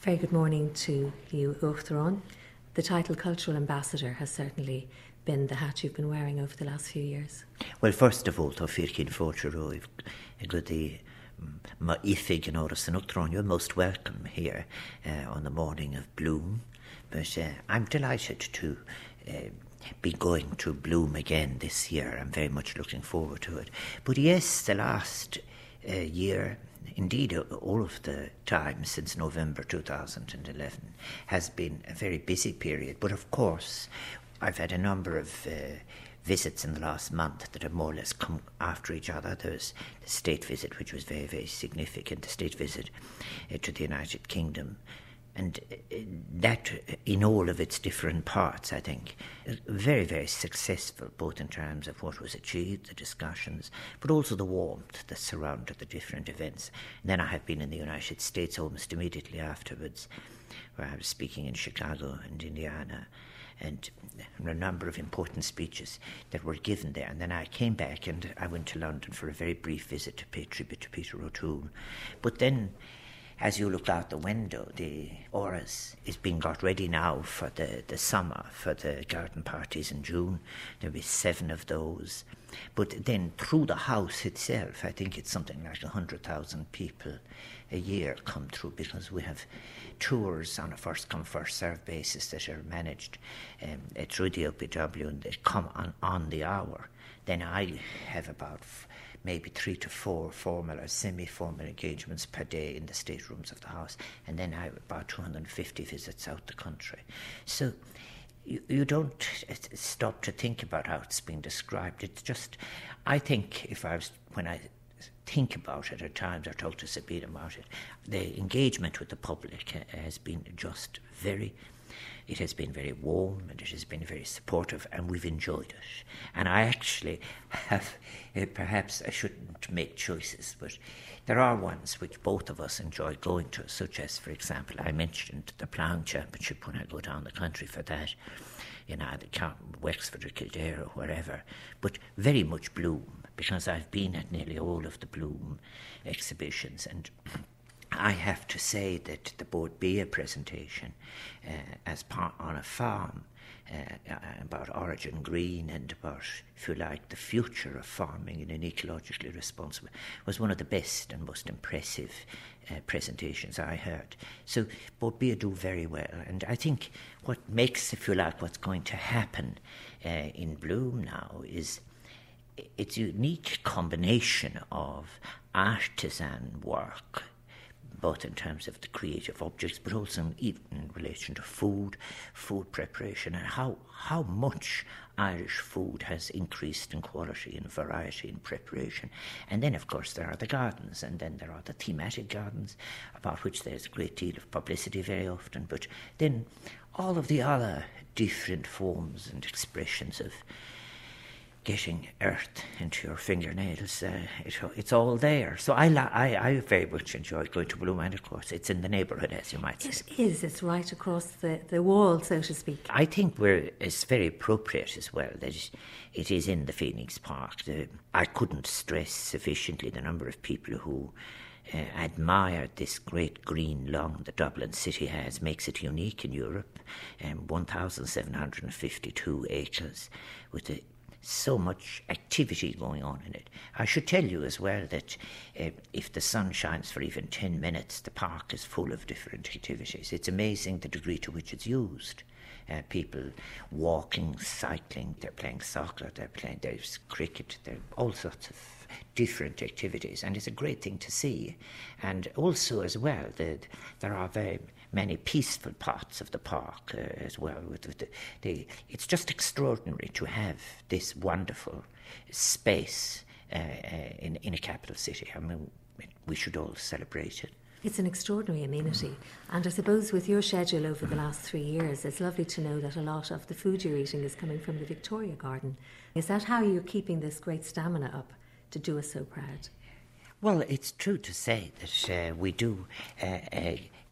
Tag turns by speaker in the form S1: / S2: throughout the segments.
S1: Very good morning to you, Uachtaráin. The title Cultural Ambassador has certainly been the hat you've been wearing over the last few years.
S2: Well, first of all, tá fircin fótru a good ma ifig and Oris and Uachtaráin, you're most welcome here on the morning of Bloom. But I'm delighted to be going to Bloom again this year. I'm very much looking forward to it. But yes, the last year, indeed all of the time since November 2011, has been a very busy period. But of course, I've had a number of visits in the last month that have more or less come after each other. There's the state visit, which was very, very significant, the state visit to the United Kingdom. And that, in all of its different parts, I think, very, very successful, both in terms of what was achieved, the discussions, but also the warmth that surrounded the different events. And then I have been in the United States almost immediately afterwards, where I was speaking in Chicago and Indiana, and a number of important speeches that were given there. And then I came back and I went to London for a very brief visit to pay tribute to Peter O'Toole. But then, as you look out the window, the Áras is being got ready now for the summer, for the garden parties in June. There'll be 7 of those. But then through the house itself, I think it's something like 100,000 people a year come through, because we have tours on a first-come, first-served basis that are managed through the OPW, and they come on the hour. Then I have about maybe 3 to 4 formal or semi-formal engagements per day in the staterooms of the house, and then I have about 250 visits out the country. So you don't stop to think about how it's being described. It's just, I think when I think about it at times, or talk to Sabina about it, the engagement with the public has been just it has been very warm, and it has been very supportive, and we've enjoyed it. And I actually have, perhaps I shouldn't make choices, but there are ones which both of us enjoy going to, such as, for example, I mentioned the Ploughing Championship when I go down the country for that, in either Wexford or Kildare or wherever, but very much Bloom, because I've been at nearly all of the Bloom exhibitions, and I have to say that the Bord Bia presentation as part on a farm about Origin Green and about, if you like, the future of farming in an ecologically responsible was one of the best and most impressive presentations I heard. So Bord Bia do very well, and I think what makes, if you like, what's going to happen in Bloom now is its unique combination of artisan work, both in terms of the creative objects, but also even in relation to food preparation, and how much Irish food has increased in quality and variety in preparation. And then, of course, there are the gardens, and then there are the thematic gardens, about which there's a great deal of publicity very often, but then all of the other different forms and expressions of getting earth into your fingernails, it's all there. So I very much enjoy going to Bloom, and of course it's in the neighbourhood, as you might say.
S1: It is, it's right across the wall, so to speak.
S2: I think it's very appropriate as well that it is in the Phoenix Park. I couldn't stress sufficiently the number of people who admired this great green lawn that Dublin City has, makes it unique in Europe, 1,752 acres with so much activity going on in it. I should tell you as well that if the sun shines for even 10 minutes, the park is full of different activities. It's amazing the degree to which it's used. People walking, cycling, they're playing soccer, there's cricket, there are all sorts of different activities, and it's a great thing to see. And also as well, there are very many peaceful parts of the park as well. It's just extraordinary to have this wonderful space in a capital city. I mean, we should all celebrate it.
S1: It's an extraordinary amenity, and I suppose with your schedule over the last 3 years, it's lovely to know that a lot of the food you're eating is coming from the Victoria Garden. Is that how you're keeping this great stamina up to do us so proud?
S2: Well, it's true to say that we do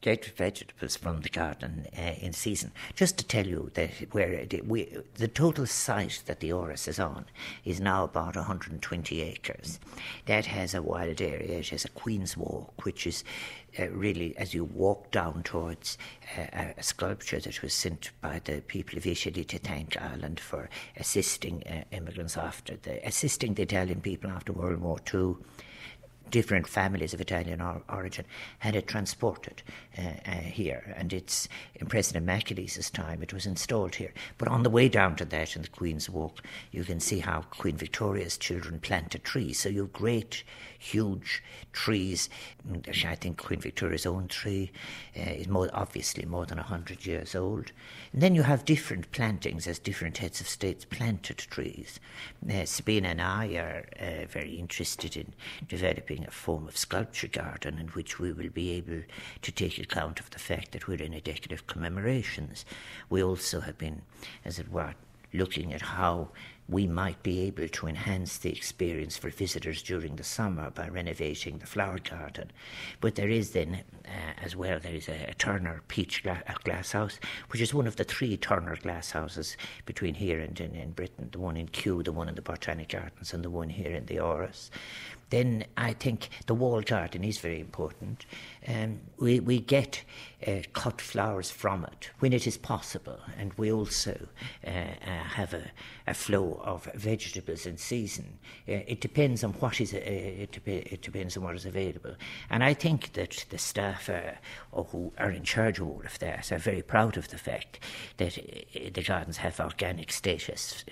S2: get vegetables from the garden in season. Just to tell you that the total site that the Áras is on is now about 120 acres. That has a wild area. It has a Queen's Walk, which is really, as you walk down towards a sculpture that was sent by the people of Italy to thank Ireland for assisting immigrants assisting the Italian people after World War II. Different families of Italian origin had it transported here, and it's in President Macaulay's time it was installed here. But on the way down to that in the Queen's Walk, you can see how Queen Victoria's children planted trees. So you have great, huge trees. I think Queen Victoria's own tree is obviously more than 100 years old. And then you have different plantings as different heads of states planted trees. Sabina and I are very interested in developing a form of sculpture garden in which we will be able to take account of the fact that we're in a decade of commemorations. We also have been, as it were, looking at how we might be able to enhance the experience for visitors during the summer by renovating the flower garden. But there is then, as well, there is a Turner peach glass house, which is one of the 3 Turner glass houses between here and in Britain, the one in Kew, the one in the Botanic Gardens, and the one here in the Áras. Then I think the wall garden is very important. We get cut flowers from it when it is possible, and we also have a flow of vegetables in season. It depends on what is it depends on what is available, and I think that the staff who are in charge of all of that are very proud of the fact that the gardens have organic status.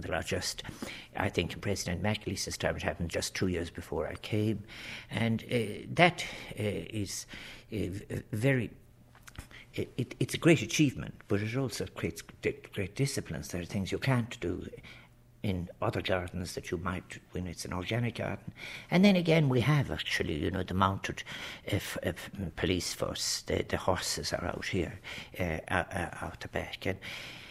S2: I think in President Macaulay's time it happened just 2 years before I came, and that is very. It's a great achievement, but it also creates great disciplines. There are things you can't do in other gardens that you might when it's an organic garden. And then again, we have actually, the mounted police force. The horses are out here, out the back. And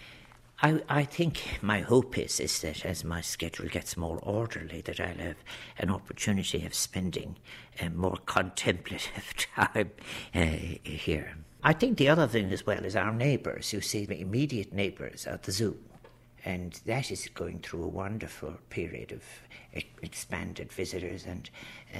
S2: I think my hope is that as my schedule gets more orderly, that I'll have an opportunity of spending more contemplative time here. I think the other thing as well is our neighbours. You see, the immediate neighbours at the zoo. And that is going through a wonderful period of expanded visitors. And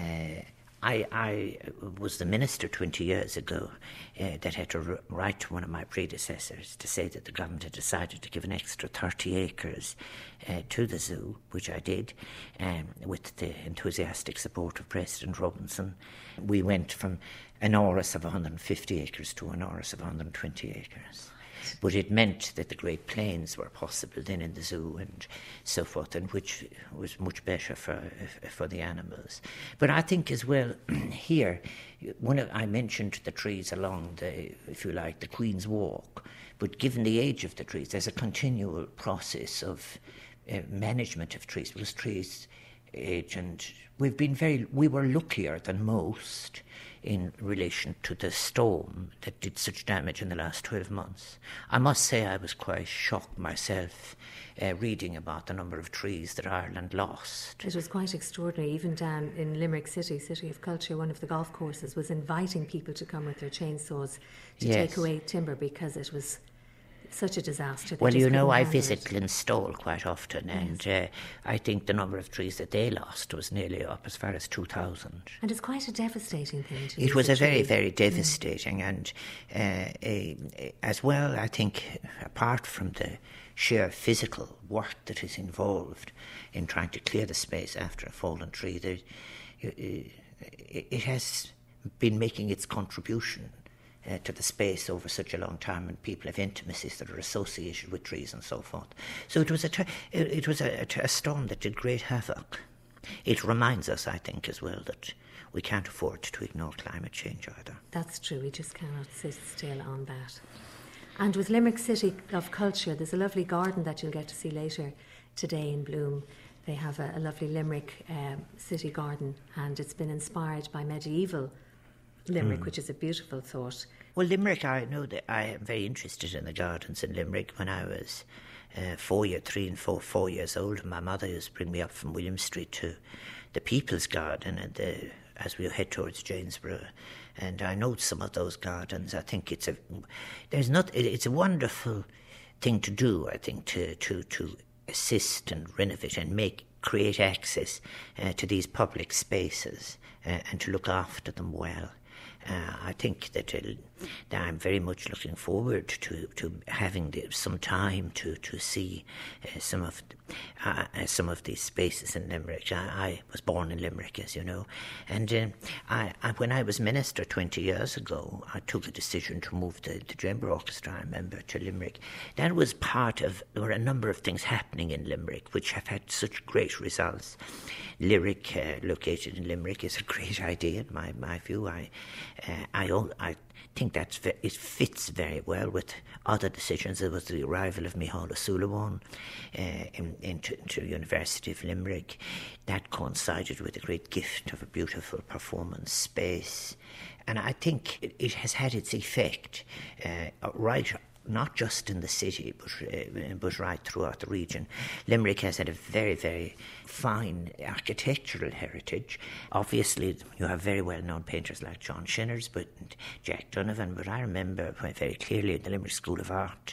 S2: I was the minister 20 years ago that had to write to one of my predecessors to say that the government had decided to give an extra 30 acres to the zoo, which I did, with the enthusiastic support of President Robinson. We went from an Áras of 150 acres to an Áras of 120 acres. But it meant that the Great Plains were possible then in the zoo and so forth, and which was much better for the animals. But I think as well here, I mentioned the trees along the Queen's Walk, but given the age of the trees, there's a continual process of management of trees, because trees age, and we were luckier than most in relation to the storm that did such damage in the last 12 months. I must say I was quite shocked myself reading about the number of trees that Ireland lost.
S1: It was quite extraordinary. Even down in Limerick City of Culture, one of the golf courses was inviting people to come with their chainsaws to take away timber because it was such a disaster.
S2: Well, I visit Glenstall quite often, and I think the number of trees that they lost was nearly up as far as 2,000.
S1: And it's quite a devastating thing to
S2: It was a very, very devastating, and as well, I think, apart from the sheer physical work that is involved in trying to clear the space after a fallen tree, it has been making its contribution to the space over such a long time, and people have intimacies that are associated with trees and so forth. So it was a storm that did great havoc. It reminds us, I think, as well, that we can't afford to ignore climate change either.
S1: That's true. We just cannot sit still on that. And with Limerick City of Culture, there's a lovely garden that you'll get to see later today in bloom. They have a lovely Limerick city garden, and it's been inspired by medieval Limerick, which is a beautiful thought.
S2: Well, Limerick, I know that I am very interested in the gardens in Limerick. When I was 4 years old, my mother used to bring me up from William Street to the People's Garden, and as we head towards Janesborough, and I know some of those gardens. I think it's a wonderful thing to do. I think to assist and renovate and create access to these public spaces and to look after them well. I think that I'm very much looking forward to having some time to see some of these spaces in Limerick. I was born in Limerick, as you know, and when I was minister 20 years ago, I took a decision to move the Chamber Orchestra, I remember, to Limerick. That was there were a number of things happening in Limerick which have had such great results. Lyric, located in Limerick, is a great idea in my view. I think it fits very well with other decisions. There was the arrival of Micheál O'Sullivan into University of Limerick. That coincided with a great gift of a beautiful performance space. And I think it has had its effect right not just in the city, but right throughout the region. Limerick has had a very, very fine architectural heritage. Obviously, you have very well-known painters like John Shinners, but Jack Donovan. But I remember very clearly the Limerick School of Art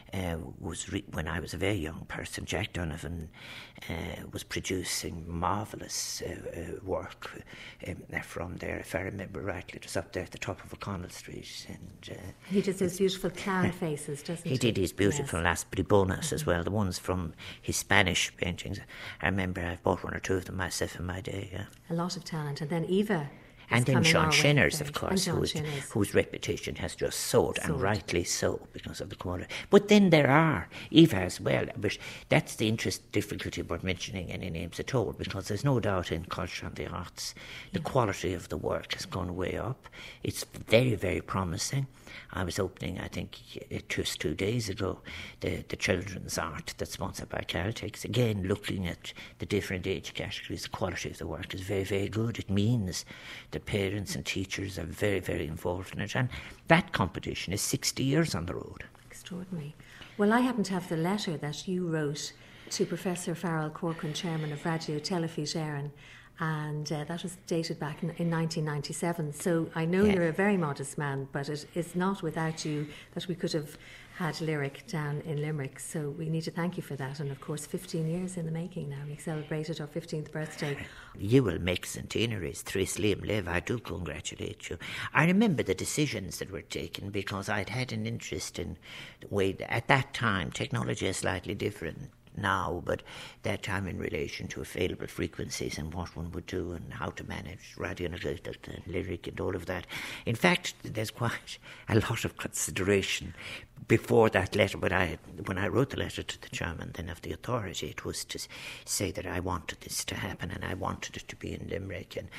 S2: when I was a very young person. Jack Donovan was producing marvellous work from there. If I remember rightly, it was up there at the top of O'Connell Street. And
S1: he did those beautiful clown faces, doesn't he?
S2: He did his beautiful Las Bribonas as well, the ones from his Spanish paintings. I remember I bought one or two of them myself in my day. Yeah.
S1: A lot of talent. And then Eva.
S2: And then John Shinners, of course, whose reputation has just soared, and rightly so, because of the quality. But then there are Eva as well, but that's the difficulty about mentioning any names at all, because there's no doubt in culture and the arts, the quality of the work has gone way up. It's very, very promising. I was opening, I think, just 2 days ago, the children's art that's sponsored by Caltex. Again, looking at the different age categories, the quality of the work is very, very good. It means that parents and teachers are very, very involved in it. And that competition is 60 years on the road.
S1: Extraordinary. Well, I happen to have the letter that you wrote to Professor Farrell Corcoran, chairman of Radio Telefís Éireann, and that was dated back in 1997. So I know you're a very modest man, but it is not without you that we could have had Lyric down in Limerick. So we need to thank you for that. And of course, 15 years in the making now. We celebrated our 15th birthday.
S2: You will make centenaries, Tris Liam Live. I do congratulate you. I remember the decisions that were taken because I'd had an interest in the way, at that time, technology is slightly different now, but that time in relation to available frequencies and what one would do and how to manage radio and lyric and all of that. In fact, there's quite a lot of consideration before that letter. When I wrote the letter to the chairman then of the authority, it was to say that I wanted this to happen and I wanted it to be in Limerick. And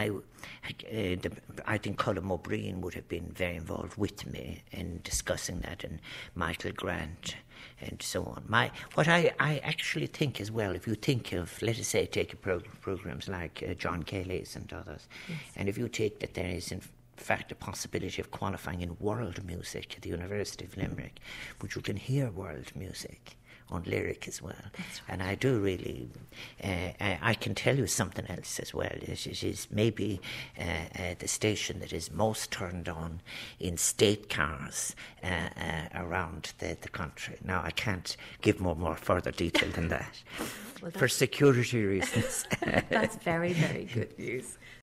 S2: I think Colm O'Brien would have been very involved with me in discussing that, and Michael Grant and so on. What I actually think as well, if you think of, let us say, take programs like John Kelly's and others, and if you take that there is in fact a possibility of qualifying in world music at the University of Limerick, which you can hear world music on lyric as well. Right. And I do really, I can tell you something else as well. It is maybe the station that is most turned on in state cars around the country. Now, I can't give more further detail than that, for security reasons.
S1: That's very, very good news.